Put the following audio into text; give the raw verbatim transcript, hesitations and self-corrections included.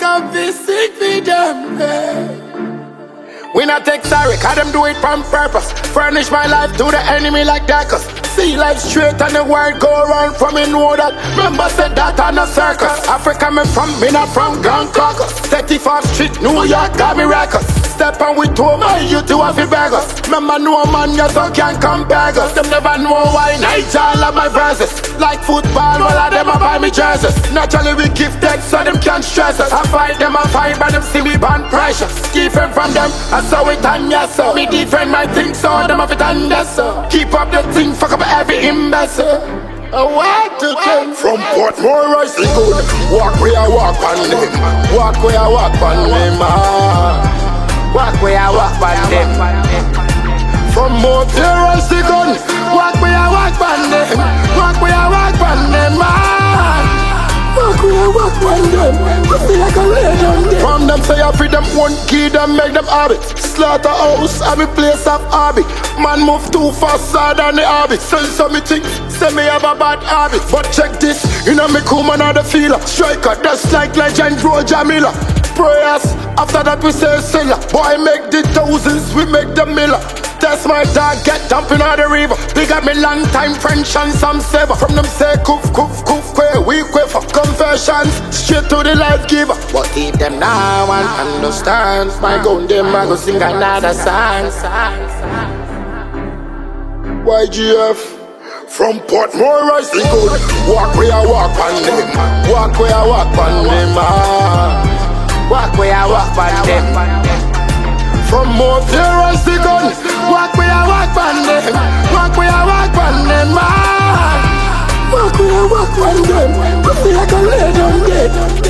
can be sick for them. eh. We not take sorry, cause them do it on purpose. Furnish my life to the enemy like Dacus. See life straight and the world go around from me know that. Remember said that on a circus. Africa me from, me not from Grand Caucus. thirty-fourth Street, New York got me records. Step on with two my you two have to beg us. Remember no man you so can't come beg us. Them never know why Nigel love my verses. Like football, all of them a buy me jerseys. Naturally we give text so them can't stress us. I fight them, I fight but them see me born precious. Different from them, I saw it and yes sir. Me different my things so them have it and yes sir. Keep up the thing, fuck up every imbecile. I want to come from Portmore, I see good. Walk where I walk on them. Walk where I walk on them. ah. Walk where I walk on them. From Mount Terror, I see gun. Walk where I walk on them. Walk where I walk on them. ah. Walk where I walk on them. I feel like a raid on them. From them say I free them one key, them make them habit. Slaughterhouse, I'm a place of hobby. Man move too faster than the habit. Sell some me things, say me have a bad habit. But check this, you know me cool man the feeler. Striker, that's like legend Roger Miller. Prayers, after that we say silla. Boy make the thousands, we make the miller. That's my dog, get dumping on the river. Big up me long time French and some saver. From them say koof, koof, koof, kwe, we kwe for confessions. Straight to the life giver. But if them now and understand, my gun them I go sing another song. Y G F from Portmore, I see good. Walk where I walk on them. Walk where I walk on them. ah. Walk where I walk on them. From Mount Terror, I see gun. Walk where I walk on them. Walk where I walk on them. ah. Walk where I walk on them. I feel like a raid on them.